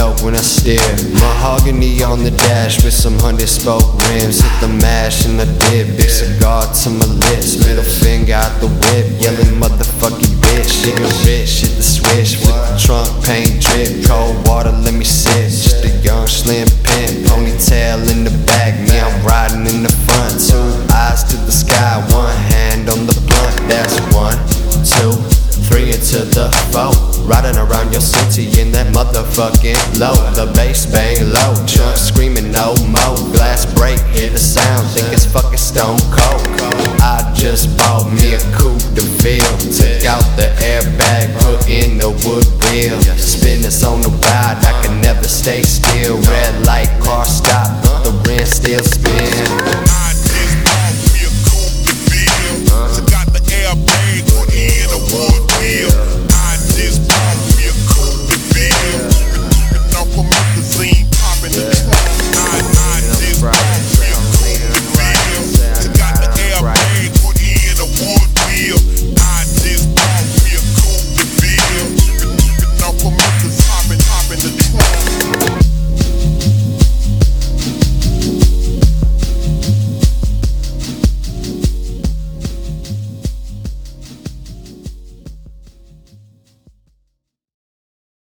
dope when I steer. Mahogany on the dash with some 100-spoke rims. Hit the mash and I dip. Big cigar to my lips. Middle finger out the whip. Yelling motherfucking bitch. Nigga rich, hit the switch. Flip the trunk, paint drip. Cold water, let me sip. Just a young slim pimp. Ponytail in the back. Me, I'm riding in the front. Two eyes to the sky. One hand on the blunt. That's 1, 2, 3 into the 4. Riding around your city in that motherfucking low. The bass bang low, trunk screaming no more. Glass break, hear the sound, think it's fucking stone cold. I just bought me a coupe de ville. Took out the airbag, put in the wood wheel. Spin this on the ride, I can never stay still. Red light, car stop, the rim still spin.